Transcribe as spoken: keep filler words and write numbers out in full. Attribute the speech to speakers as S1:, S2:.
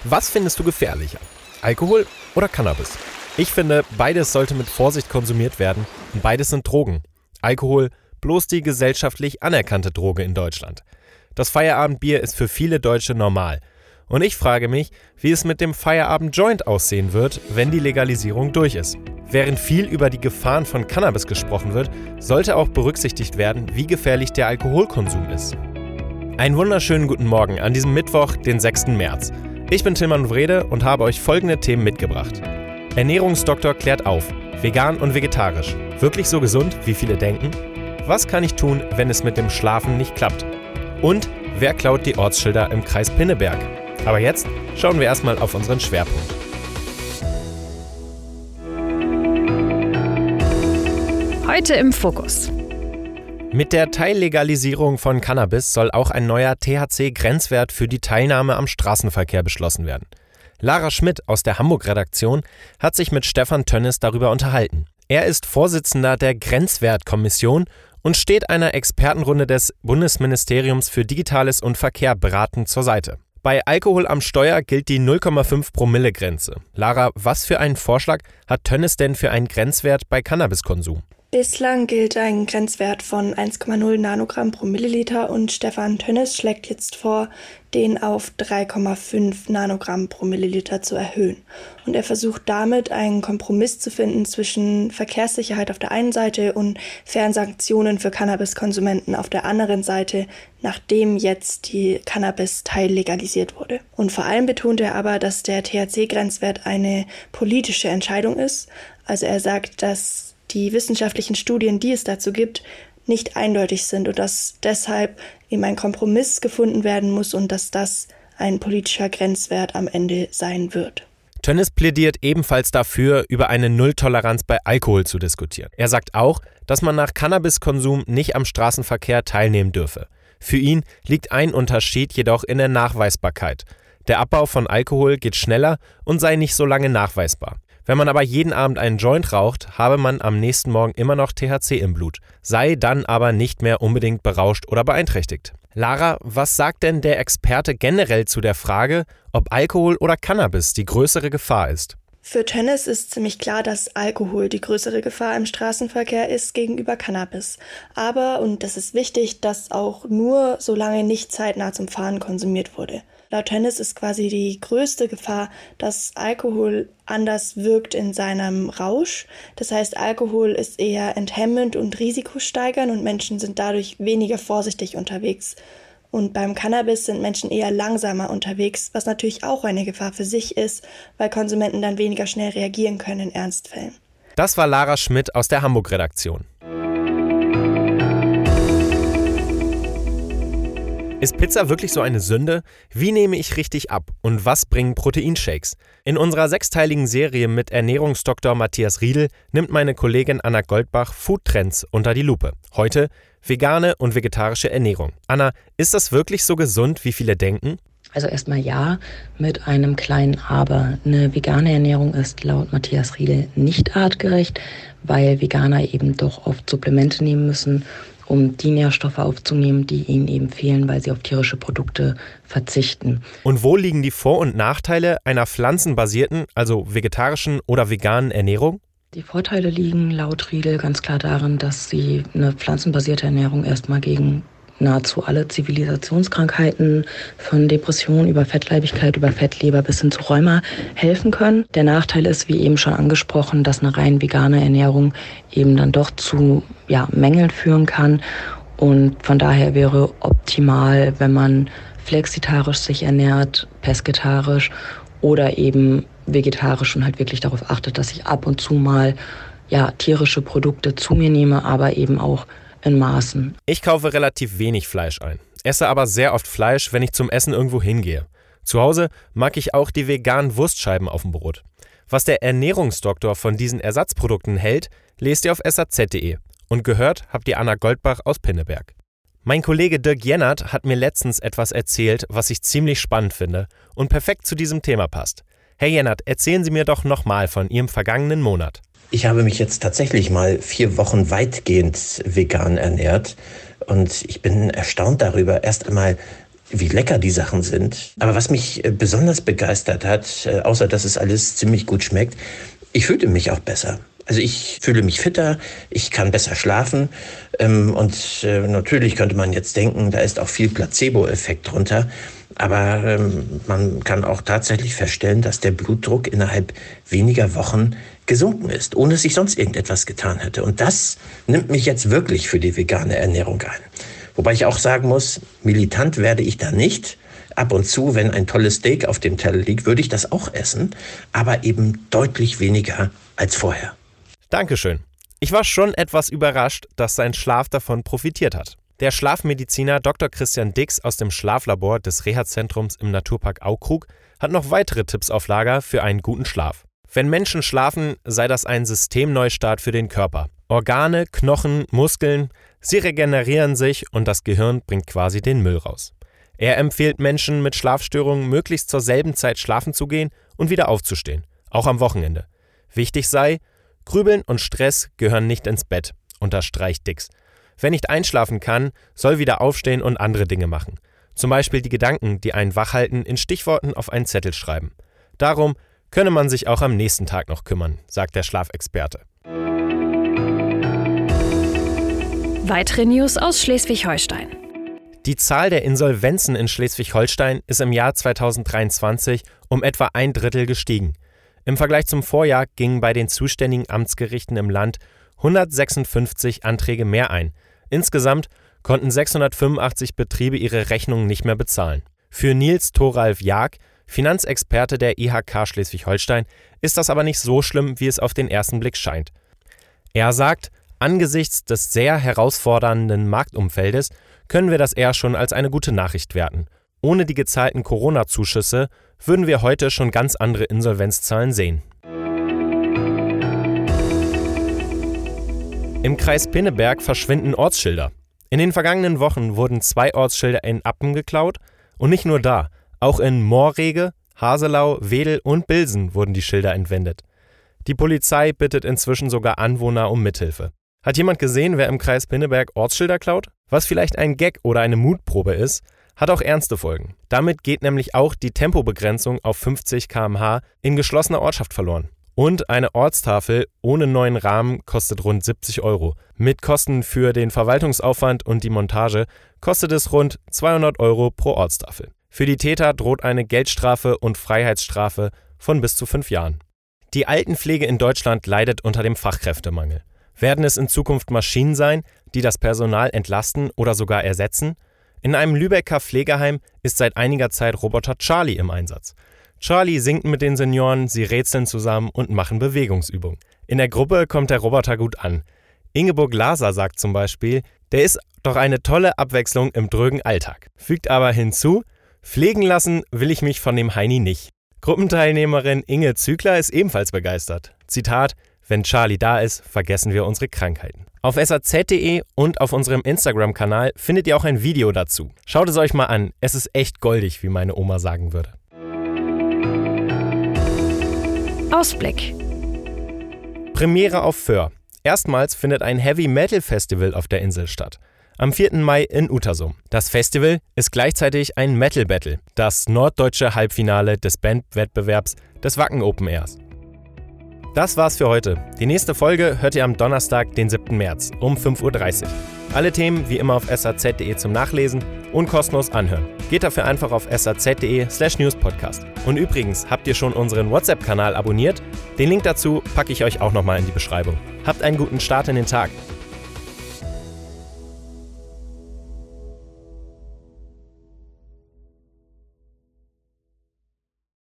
S1: Was findest du gefährlicher? Alkohol oder Cannabis? Ich finde, beides sollte mit Vorsicht konsumiert werden und beides sind Drogen. Alkohol, bloß die gesellschaftlich anerkannte Droge in Deutschland. Das Feierabendbier ist für viele Deutsche normal. Und ich frage mich, wie es mit dem Feierabend-Joint aussehen wird, wenn die Legalisierung durch ist. Während viel über die Gefahren von Cannabis gesprochen wird, sollte auch berücksichtigt werden, wie gefährlich der Alkoholkonsum ist. Einen wunderschönen guten Morgen an diesem Mittwoch, den sechsten März. Ich bin Tilman Wrede und habe euch folgende Themen mitgebracht. Ernährungsdoktor klärt auf. Vegan und vegetarisch. Wirklich so gesund, wie viele denken? Was kann ich tun, wenn es mit dem Schlafen nicht klappt? Und wer klaut die Ortsschilder im Kreis Pinneberg? Aber jetzt schauen wir erstmal auf unseren Schwerpunkt.
S2: Heute im Fokus.
S1: Mit der Teillegalisierung von Cannabis soll auch ein neuer T H C-Grenzwert für die Teilnahme am Straßenverkehr beschlossen werden. Lara Schmidt aus der Hamburg-Redaktion hat sich mit Stefan Tönnis darüber unterhalten. Er ist Vorsitzender der Grenzwertkommission und steht einer Expertenrunde des Bundesministeriums für Digitales und Verkehr beratend zur Seite. Bei Alkohol am Steuer gilt die null Komma fünf Promille-Grenze. Lara, was für einen Vorschlag hat Tönnis denn für einen Grenzwert bei Cannabiskonsum?
S3: Bislang gilt ein Grenzwert von eins Komma null Nanogramm pro Milliliter und Stefan Tönnis schlägt jetzt vor, den auf drei Komma fünf Nanogramm pro Milliliter zu erhöhen. Und er versucht damit, einen Kompromiss zu finden zwischen Verkehrssicherheit auf der einen Seite und fairen Sanktionen für Cannabiskonsumenten auf der anderen Seite, nachdem jetzt die Cannabis teillegalisiert wurde. Und vor allem betont er aber, dass der T H C-Grenzwert eine politische Entscheidung ist. Also er sagt, dass die wissenschaftlichen Studien, die es dazu gibt, nicht eindeutig sind und dass deshalb eben ein Kompromiss gefunden werden muss und dass das ein politischer Grenzwert am Ende sein wird.
S1: Tönnis plädiert ebenfalls dafür, über eine Nulltoleranz bei Alkohol zu diskutieren. Er sagt auch, dass man nach Cannabiskonsum nicht am Straßenverkehr teilnehmen dürfe. Für ihn liegt ein Unterschied jedoch in der Nachweisbarkeit. Der Abbau von Alkohol geht schneller und sei nicht so lange nachweisbar. Wenn man aber jeden Abend einen Joint raucht, habe man am nächsten Morgen immer noch T H C im Blut, sei dann aber nicht mehr unbedingt berauscht oder beeinträchtigt. Lara, was sagt denn der Experte generell zu der Frage, ob Alkohol oder Cannabis die größere Gefahr ist?
S3: Für Tönnis ist ziemlich klar, dass Alkohol die größere Gefahr im Straßenverkehr ist gegenüber Cannabis. Aber, und das ist wichtig, dass auch nur solange nicht zeitnah zum Fahren konsumiert wurde. Laut Tönnis ist quasi die größte Gefahr, dass Alkohol anders wirkt in seinem Rausch. Das heißt, Alkohol ist eher enthemmend und risikosteigernd und Menschen sind dadurch weniger vorsichtig unterwegs. Und beim Cannabis sind Menschen eher langsamer unterwegs, was natürlich auch eine Gefahr für sich ist, weil Konsumenten dann weniger schnell reagieren können in Ernstfällen.
S1: Das war Lara Schmidt aus der Hamburg-Redaktion. Ist Pizza wirklich so eine Sünde? Wie nehme ich richtig ab? Und was bringen Proteinshakes? In unserer sechsteiligen Serie mit Ernährungsdoktor Matthias Riedel nimmt meine Kollegin Anna Goldbach Foodtrends unter die Lupe. Heute vegane und vegetarische Ernährung. Anna, ist das wirklich so gesund, wie viele denken?
S4: Also erstmal ja, mit einem kleinen Aber. Eine vegane Ernährung ist laut Matthias Riedel nicht artgerecht, weil Veganer eben doch oft Supplemente nehmen müssen, um die Nährstoffe aufzunehmen, die ihnen eben fehlen, weil sie auf tierische Produkte verzichten.
S1: Und wo liegen die Vor- und Nachteile einer pflanzenbasierten, also vegetarischen oder veganen Ernährung?
S4: Die Vorteile liegen laut Riedel ganz klar darin, dass sie eine pflanzenbasierte Ernährung erstmal gegen nahezu alle Zivilisationskrankheiten von Depressionen über Fettleibigkeit, über Fettleber bis hin zu Rheuma helfen können. Der Nachteil ist, wie eben schon angesprochen, dass eine rein vegane Ernährung eben dann doch zu ja, Mängeln führen kann. Und von daher wäre optimal, wenn man flexitarisch sich ernährt, pesketarisch oder eben vegetarisch und halt wirklich darauf achtet, dass ich ab und zu mal ja, tierische Produkte zu mir nehme, aber eben auch in Maßen.
S1: Ich kaufe relativ wenig Fleisch ein, esse aber sehr oft Fleisch, wenn ich zum Essen irgendwo hingehe. Zu Hause mag ich auch die veganen Wurstscheiben auf dem Brot. Was der Ernährungsdoktor von diesen Ersatzprodukten hält, lest ihr auf S A Z punkt de. Und gehört habt ihr Anna Goldbach aus Pinneberg. Mein Kollege Dirk Jennert hat mir letztens etwas erzählt, was ich ziemlich spannend finde und perfekt zu diesem Thema passt. Herr Jennert, erzählen Sie mir doch nochmal von Ihrem vergangenen Monat.
S5: Ich habe mich jetzt tatsächlich mal vier Wochen weitgehend vegan ernährt und ich bin erstaunt darüber. Erst einmal, wie lecker die Sachen sind. Aber was mich besonders begeistert hat, außer dass es alles ziemlich gut schmeckt, ich fühlte mich auch besser. Also ich fühle mich fitter, ich kann besser schlafen ähm, und äh, natürlich könnte man jetzt denken, da ist auch viel Placebo-Effekt drunter, aber ähm, man kann auch tatsächlich feststellen, dass der Blutdruck innerhalb weniger Wochen gesunken ist, ohne dass ich sonst irgendetwas getan hätte. Und das nimmt mich jetzt wirklich für die vegane Ernährung ein. Wobei ich auch sagen muss, militant werde ich da nicht. Ab und zu, wenn ein tolles Steak auf dem Teller liegt, würde ich das auch essen, aber eben deutlich weniger als vorher.
S1: Dankeschön. Ich war schon etwas überrascht, dass sein Schlaf davon profitiert hat. Der Schlafmediziner Doktor Christian Dix aus dem Schlaflabor des Reha-Zentrums im Naturpark Aukrug hat noch weitere Tipps auf Lager für einen guten Schlaf. Wenn Menschen schlafen, sei das ein Systemneustart für den Körper. Organe, Knochen, Muskeln, sie regenerieren sich und das Gehirn bringt quasi den Müll raus. Er empfiehlt Menschen mit Schlafstörungen, möglichst zur selben Zeit schlafen zu gehen und wieder aufzustehen, auch am Wochenende. Wichtig sei, Grübeln und Stress gehören nicht ins Bett, unterstreicht Dix. Wer nicht einschlafen kann, soll wieder aufstehen und andere Dinge machen. Zum Beispiel die Gedanken, die einen wach halten, in Stichworten auf einen Zettel schreiben. Darum könne man sich auch am nächsten Tag noch kümmern, sagt der Schlafexperte.
S2: Weitere News aus Schleswig-Holstein.
S1: Die Zahl der Insolvenzen in Schleswig-Holstein ist im Jahr zweitausenddreiundzwanzig um etwa ein Drittel gestiegen. Im Vergleich zum Vorjahr gingen bei den zuständigen Amtsgerichten im Land hundertsechsundfünfzig Anträge mehr ein. Insgesamt konnten sechshundertfünfundachtzig Betriebe ihre Rechnungen nicht mehr bezahlen. Für Nils Thoralf Jag, Finanzexperte der I H K Schleswig-Holstein, ist das aber nicht so schlimm, wie es auf den ersten Blick scheint. Er sagt, angesichts des sehr herausfordernden Marktumfeldes können wir das eher schon als eine gute Nachricht werten. Ohne die gezahlten Corona-Zuschüsse würden wir heute schon ganz andere Insolvenzzahlen sehen. Im Kreis Pinneberg verschwinden Ortsschilder. In den vergangenen Wochen wurden zwei Ortsschilder in Appen geklaut und nicht nur da, auch in Moorrege, Haselau, Wedel und Bilsen wurden die Schilder entwendet. Die Polizei bittet inzwischen sogar Anwohner um Mithilfe. Hat jemand gesehen, wer im Kreis Pinneberg Ortsschilder klaut? Was vielleicht ein Gag oder eine Mutprobe ist, hat auch ernste Folgen. Damit geht nämlich auch die Tempobegrenzung auf fünfzig Kilometer pro Stunde in geschlossener Ortschaft verloren. Und eine Ortstafel ohne neuen Rahmen kostet rund siebzig Euro. Mit Kosten für den Verwaltungsaufwand und die Montage kostet es rund zweihundert Euro pro Ortstafel. Für die Täter droht eine Geldstrafe und Freiheitsstrafe von bis zu fünf Jahren. Die Altenpflege in Deutschland leidet unter dem Fachkräftemangel. Werden es in Zukunft Maschinen sein, die das Personal entlasten oder sogar ersetzen? In einem Lübecker Pflegeheim ist seit einiger Zeit Roboter Charlie im Einsatz. Charlie singt mit den Senioren, sie rätseln zusammen und machen Bewegungsübungen. In der Gruppe kommt der Roboter gut an. Ingeborg Laser sagt zum Beispiel, der ist doch eine tolle Abwechslung im drögen Alltag. Fügt aber hinzu, pflegen lassen will ich mich von dem Heini nicht. Gruppenteilnehmerin Inge Zügler ist ebenfalls begeistert. Zitat: Wenn Charlie da ist, vergessen wir unsere Krankheiten. Auf S A Z punkt de und auf unserem Instagram-Kanal findet ihr auch ein Video dazu. Schaut es euch mal an, es ist echt goldig, wie meine Oma sagen würde.
S2: Ausblick.
S1: Premiere auf Föhr. Erstmals findet ein Heavy-Metal-Festival auf der Insel statt. Am vierten Mai in Utersum. Das Festival ist gleichzeitig ein Metal-Battle, das norddeutsche Halbfinale des Bandwettbewerbs des Wacken Open Airs. Das war's für heute. Die nächste Folge hört ihr am Donnerstag, den siebten März um fünf Uhr dreißig. Alle Themen wie immer auf S A Z punkt de zum Nachlesen und kostenlos anhören. Geht dafür einfach auf S A Z punkt de slash newspodcast. Und übrigens, habt ihr schon unseren WhatsApp-Kanal abonniert? Den Link dazu packe ich euch auch nochmal in die Beschreibung. Habt einen guten Start in den Tag.